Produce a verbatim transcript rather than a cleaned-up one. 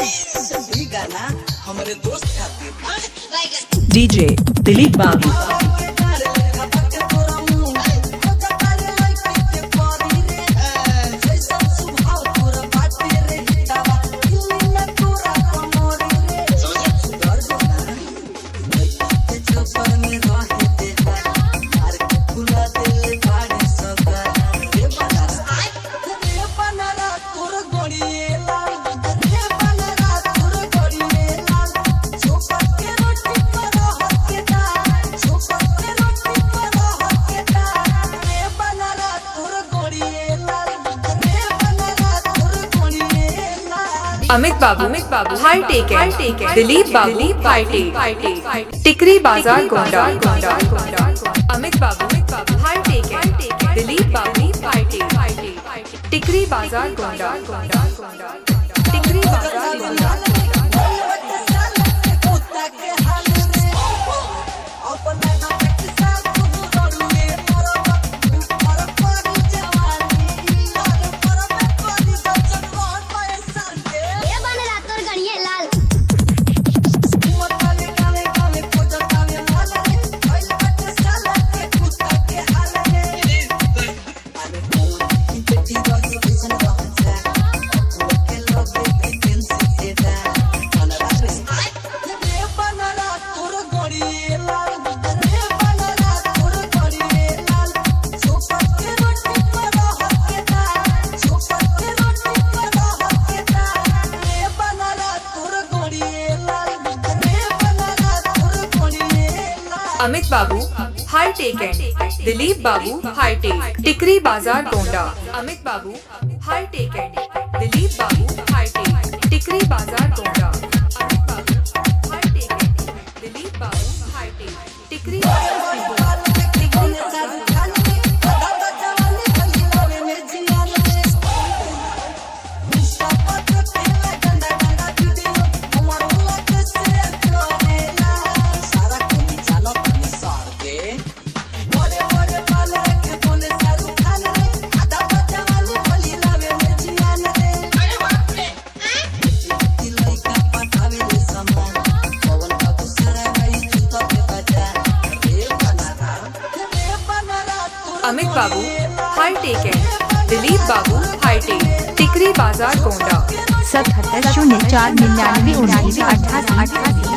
सभी गाना हमारे दोस्त खातिर डीजे दिलीप बाबू अमित बाबू अमित बाबू hi tech hi tech Dilip बाबू हाई टेक टिकरी बाजार गोंडा गोंडा अमित बाबू अमित बाबू हाई टेक दिलीप बाबू हाई टेक टिकरी बाजार गोंडा गोंडा टिकरी बाजार गोंडा अमित बाबू हाई टेक एंड दिलीप बाबू हाई टेक टिकरी बाजार गोंडा अमित बाबू हाई टेक एंड दिलीप बाबू हाई टेक टिकरी बाजार गोंडा अमित बाबू हाई टेक एंड दिलीप बाबू हाई टेक टिकरी अमित बाबू हाई टेक एंड दिलीप बाबू हाई टेक टिकरी बाजार गोंडा सतहत्तर शून्य चार निन्यानवे उन्यासी अठासी अठासी